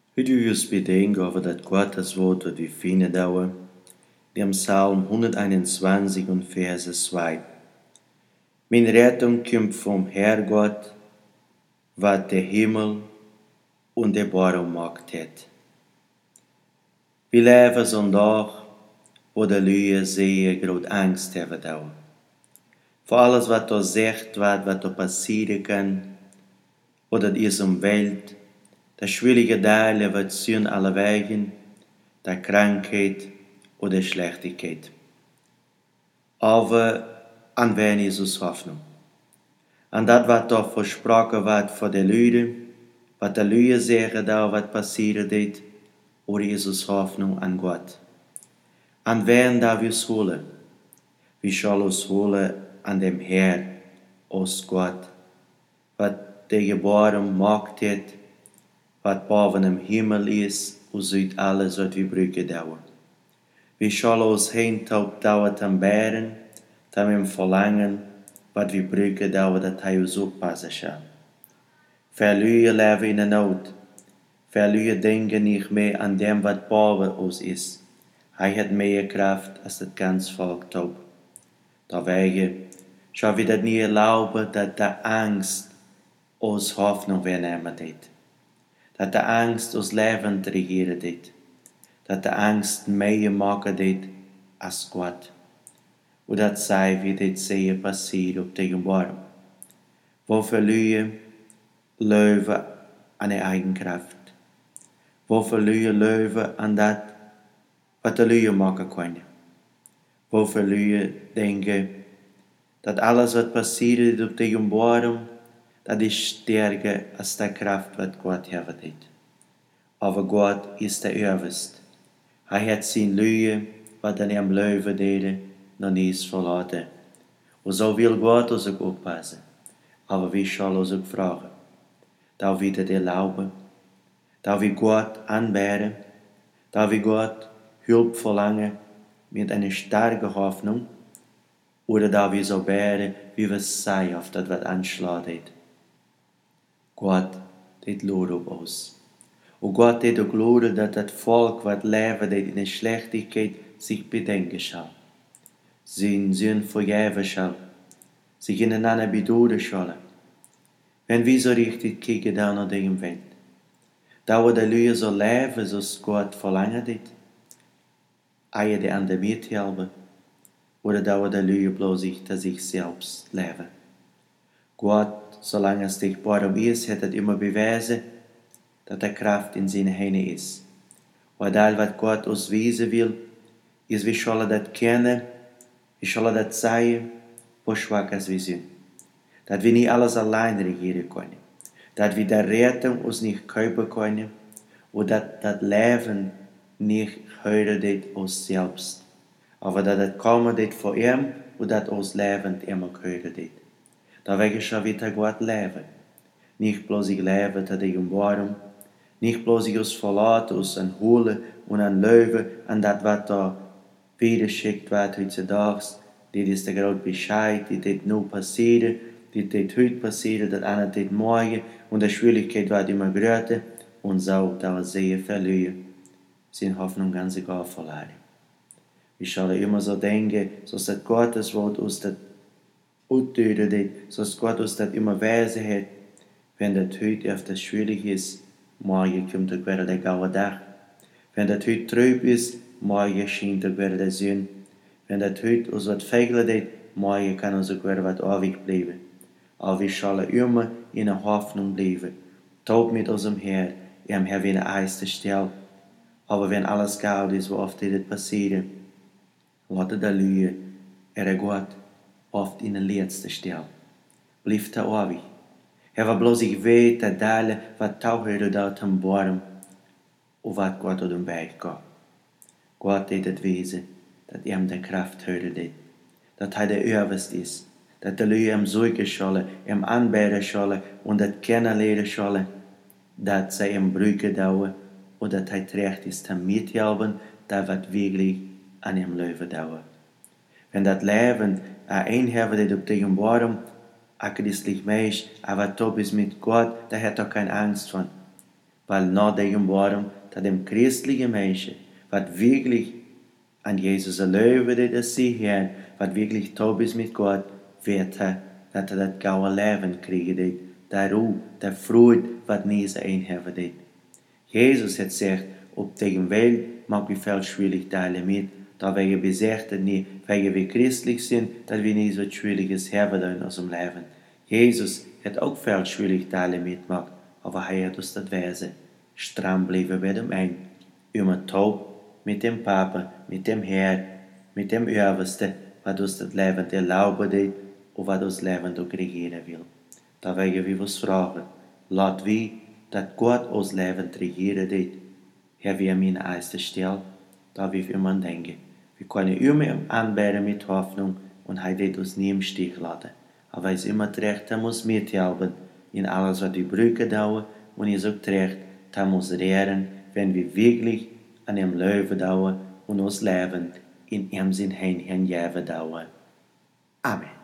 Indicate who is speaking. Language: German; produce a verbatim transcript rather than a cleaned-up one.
Speaker 1: Hoe du je bedenken over dat Gottes Wort, wat wir finden dauern, dem Psalm hunderteinundzwanzig und Verse zwei. Mijn Rettung kommt vom Herrgott, wat der Himmel und der Boden gemacht hat. Wir leven zo'n dag, wo de lui zeer groot angst hebben dauwen. Voor alles wat er zegt wordt, wat er passieren kan, oder is um Welt, de schwierige Teile, wat zien alle wegen, de Krankheit oder Schlechtigkeit. Aber an wen ist uns Hoffnung? An dat wat er versprochen wordt voor de Leute, wat de Leute zeggen da, wat passieren dit, oder ist uns Hoffnung an Gott? An wen darf wir uns holen? Wir sollen uns holen an dem Herr, aus Gott, wat der geboren gemacht hat, wat boven im Himmel ist, und sieht alles, wat wir brücken dauern. Wir sollen uns hintaub dauern am Bären, tam im Verlangen, wat wir brücken dauern, dat hij uns oppassen soll. Viele leben in der Not. Viele denken nicht mehr an dem, wat boven uns ist. Hij hat mehr Kraft als das ganze Volk taub. Deswegen soll wir das nie erlauben, dass die Angst uns Hoffnung wegnehmen wird. Dass die Angst uns Leben regieren wird. Dass die Angst mehr machen wird als Gott. Und das sei, wie das sehr passiert auf dem Baum. Wo verlieren Löwen an der Eigenkraft. Wo verlieren Löwen an das, was die Löwen machen können. Wo verlieren denken, dass alles, was passiert auf dem Baum, das ist stärker als die Kraft, was Gott hat. Aber Gott ist der Erwest. Er hat sein Löwe, was er am Löwe deden, noch nicht verlassen. Und so will Gott uns auch aufpassen. Aber wir sollen uns auch fragen, da wir das erlauben, da wir Gott anbeten, da wir Gott Hilfe verlangen mit einer starken Hoffnung, oder da wir so beten, wie wir es sagen, auf das, was anschlägt. Gott, das lohnt auf uns. Und Gott hat auch gelohnt, dass das Volk, was lebt in der Schlechtigkeit, sich bedenken soll. Sie sind vergeben soll. Sich ineinander bedoden sollen. Wenn wir so richtig kicken da nach der Welt, da wo die Leute so leben, so Gott verlangt hat, eier die anderen mithelfen, oder da wo die Leute bloß sich, dass sich selbst leben. Gott, solange es dich Baum ist, hat er immer bewiesen, dass die Kraft in seinen Händen ist. Und all was Gott uns wiesen will, ist, wir sollen das kennen, wir sollen das sagen, wo schwach als wir sind. Dass wir nicht alles allein regieren können. Dass wir die Rettung uns nicht kaufen können. Und dass das Leben nicht hören wird uns selbst. Aber dass das kommen wird von ihm und dass uns Leben immer hören wird. Deswegen soll wir Gott leben. Nicht bloß ich lebe zu dem Baum. Nicht bloß ich uns verlassen, uns an Holen und an Löwen, an das, was da wiederschickt wird heutzutage. Das ist der große Bescheid, die das nur passiert, die das heute passiert, das andere das morgen. Und die Schwierigkeit wird immer größer. Und so, da wir sehr verlieren, sind Hoffnung ganz egal verloren. Wir sollen immer so denken, so dass Gottes Wort uns das austötet, so dass Gott uns das immer weise hat. Wenn das heute öfters schwierig ist, morgen kommt auch wieder der graue Tag. Wenn das heute trüb ist, morgen scheint auch wieder der Sonne. Wenn das heute uns was fehlt, morgen kann uns auch wieder was ewig bleiben. Aber wir sollen immer in der Hoffnung bleiben. Taub mit unserem Herr, ihm Herr wie eine erste Stelle. Aber wenn alles kalt ist, wo oft das passiert, lasse der Lüge, er Gott, oft in der letzten Stelle. Bleibt er ewig. Er war bloß ich weet, dat alle wat tauherde dat am Baum und wat Gott auf dem Weg geht. Gott hat das Wesen, dat ihm die Kraft hören wird, dat er der Erwest ist, dat die Leute ihm suchen sollen, ihm anbeten sollen und das kennenlernen sollen, dat sie ihm brücken dauern und dat er recht ist, am mithelfen, dat wat wirklich an ihm Leben dauert. Wenn das Leben ein haben, auf dem Baum, ein christlich Mensch, aber top ist mit Gott, der hat doch keine Angst von. weil nach dem Wort, dass dem christlichen Menschen, was wirklich an Jesus erleben, dass sie hören, was wirklich taub ist mit Gott, wird er, dass er das gaue Leben kriegen, der Ruhe, der Freude, was nie so einhaben wird. Jesus hat gesagt, op tegen Welt mag wir viel Schwierigkeiten mit, da wir besagt nie, weil wir christlich sind, dass wir nicht so Schwieriges haben in unserem Leben. Jesus hat auch viel Schwierigkeiten mitgemacht, aber er hat uns das Wesen. Stramm bleiben bei dem ein, immer taub mit dem Papa, mit dem Herr, mit dem Oberste, was uns das Leben erlauben will und was uns das Leben auch regieren will. Da werden wir uns fragen, laat wie, dass Gott uns Leben regieren will, Herr, wir haben eine erste Stelle, da wir immer denken. Wir können immer anbeten mit Hoffnung und er wird uns nie im Stich lassen. Aber er ist immer recht, er muss mithelfen in alles, was wir brücken dauern und er ist auch recht, er muss lehren, wenn wir wirklich an dem Leben dauern und uns Leben in ihm Sinn hingeben dauern. Amen.